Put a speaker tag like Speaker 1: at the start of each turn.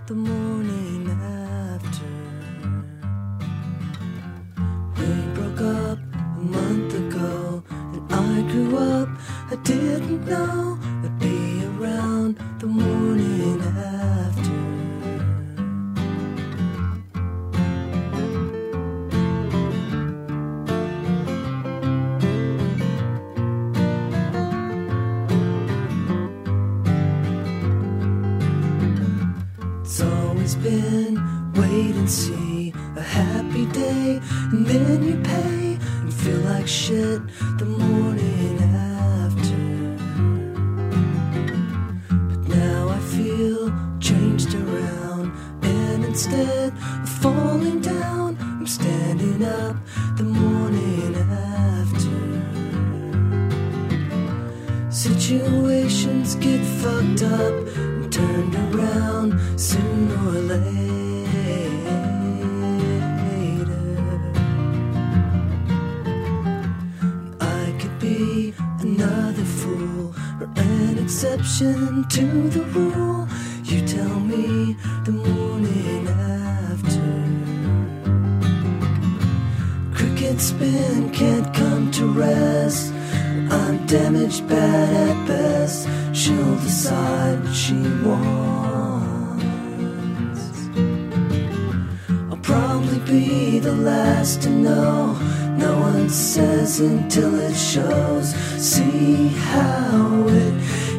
Speaker 1: the morning after. We broke up a month ago, and I grew up. I didn't know I'd be around the morning after. It's always been wait and see, a happy day, and then you pay and feel like shit the morning after. But now I feel changed around, and instead of falling down, I'm standing up the morning after. Situations get fucked up and turned around sooner or later. I could be another fool or an exception to the rule. You tell me the morning after. Cricket spin can't come to rest. I'm damaged, bad at best. She'll decide what she wants. I'll probably be the last to know. No one says until it shows. See how it